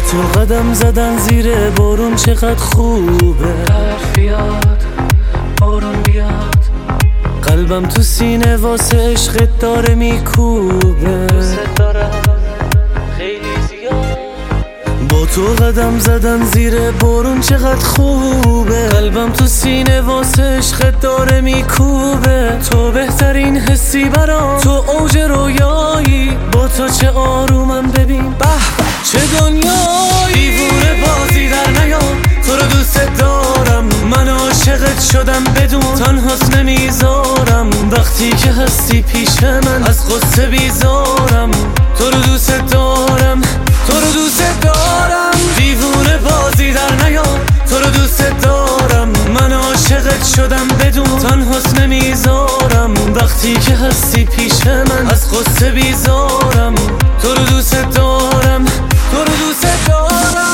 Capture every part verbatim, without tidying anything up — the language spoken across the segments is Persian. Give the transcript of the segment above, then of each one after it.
تو قدم زدن زیر بارون چقدر خوبه. برف بیاد بارون بیاد، قلبم تو سینه واسه عشقت داره میکوبه. دوست دارم خیلی زیاد. با تو قدم زدن زیر بارون چقدر خوبه. قلبم تو سینه واسه عشقت داره میکوبه. تو بهترین حسی برام، تو اوج رویایی. با تو چه آرومم ببین، به چه دنیایی. دیوونه بازی در نیام، تو رو دوست دارم. من عاشقت شدم بدون تنهاست نمیذارم. وقتی که هستی پیش من از غصه بیزارم. تو رو دوست دارم، تو رو دوست دارم. دیوونه بازی در نیام، تو رو دوست دارم. من عاشقت شدم بدون تنهاست نمیذارم. وقتی که هستی پیش من از غصه بیزارم. تو رو دوست دارم، تو رو دوست دارم.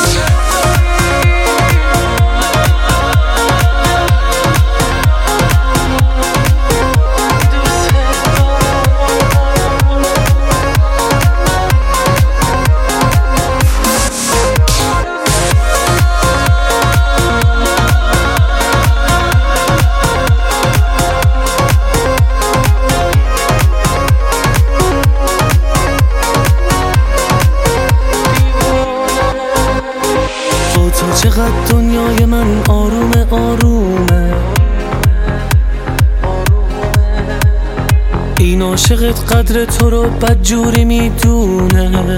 چقدر دنیای من آرومه آرومه. این عاشقت قدر تو رو بدجوری میدونه.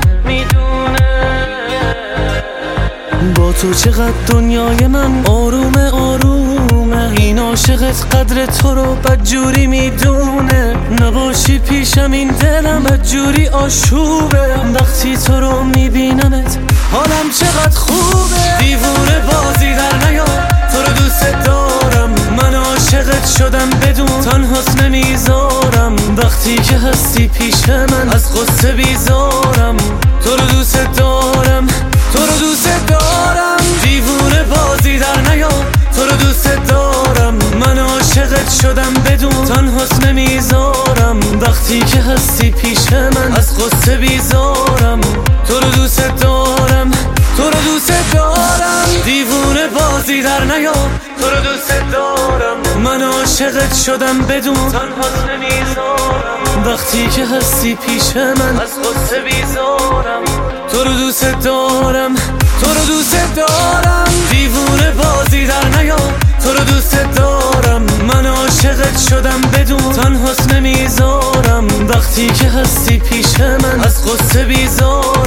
با تو چقدر دنیای من آرومه آرومه. این عاشقت قدر تو رو بدجوری میدونه. نباشی پیشم این دلم بدجوری آشوبه. وقتی تو رو میبینمت حالم چقدر خوبه. دیوونه بازی در نیام، تو رو دوست دارم. من عاشقت شدم بدون تنهاست نمیذارم. وقتی که هستی پیش من از غصه بیزارم. تو رو دوست دارم، تو رو دوست دارم. دیوونه بازی در نیام، تو رو دوست دارم. من عاشقت شدم بدون تنهاست نمیذارم. وقتی که هستی پیش من از غصه بیزارم. تو رو دوست دارم، تو رو دوست دارم. دیوونه بازی در نیام، تو رو دوست دارم. من عاشقت شدم بدون تنهاست نمیذارم. وقتی که هستی پیش من از غصه بیزارم. تو رو دوست دارم، تو رو دوست دارم. دیوونه بازی در نیام، تو رو دوست دارم. من عاشقت شدم بدون تنهاست نمیذارم. وقتی که هستی پیش من از غصه بیزارم.